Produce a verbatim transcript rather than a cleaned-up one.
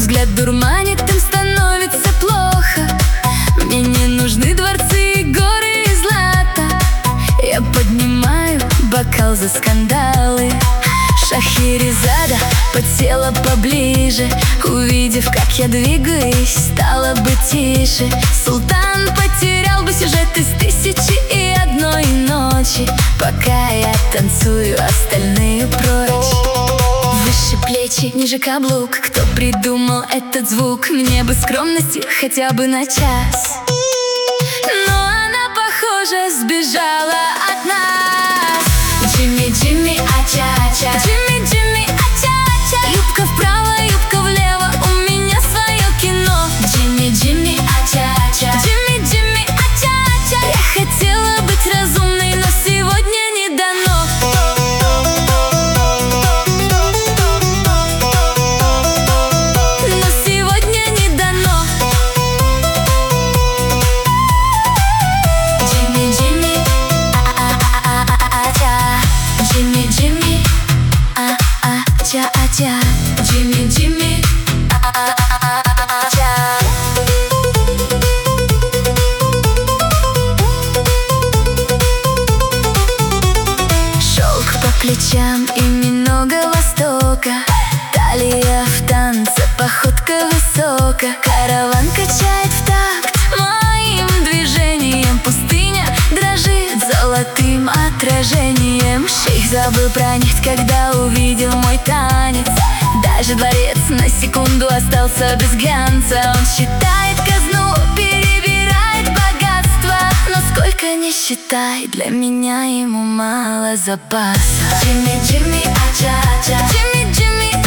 взгляд дурманит, им становится плохо. Мне не нужны дворцы и горы и злата. Я поднимаю бокал за скандалы. Шахерезада подсела поближе, увидев, как я двигаюсь, стало бы тише. Султан потерял бы сюжет из тысячи и одной ночи. Пока я танцую, остальные прочь. Выше плечи, ниже каблук. Кто придумал этот звук? Мне бы скромности хотя бы на час. Но она, похоже, сбежала от нас. Джимми, Джимми, а-ча-ча. Джимми, Джимми, а-ча-ча. Юбка вправо, юбка влево, у меня свое кино. Джимми, Джимми, а-ча-ча. Джимми, Джимми, а-ча-ча. Я хотела быть разумной, но сегодня не дано. Но сегодня не дано. Джимми, Джимми, а-а-а-а-а-ча. Джимми, Джимми, а-а-ча-а-ча. Джимми, Джимми, а-а-а-а-а-ча. Шелк по плечам и немного востока. Талия в танце, походка высока. Караван качает в такт моим движением. Пустыня дрожит золотым отражением. Шейх забыл про нефть, когда увидел мой танец. Даже дворец на секунду остался без глянца. Он считает казну, перебирает богатство. Но сколько не считай, для меня ему мало запаса. Джимми, Джимми, а-ча-ча. Джимми, Джимми,